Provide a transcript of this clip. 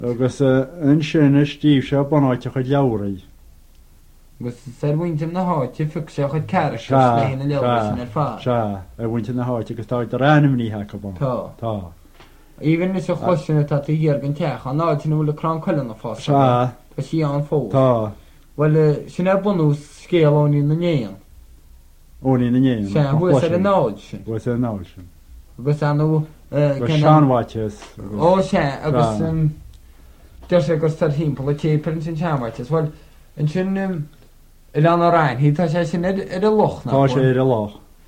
Agus yn sin y stíf se bonáte chud leabhraí. Agus ser bhaintim na háte fugse chud ceir léna leabhar sin ar fá. Se a bhainte na háte agus táid ar anamní ha go bon. Tá. Even is a chosinna tá í dhéargan teach an náitina bhfuil crán coile na fá. Se. Tá sí an fó. Tá. Well sin ar bunú scéalóní na néan. Óní na néan. Se bhuas ar a náid sin. Bhuas ar a náid sin. Agus anú... Seanmhaites. Ó se agus... Deir sé gur tar hímpel a tépeln sin seanmhaites. Well, yn sin... Ilan o'r rhain, hi ta sé sin ar y loch na? Tá sé ar a loch.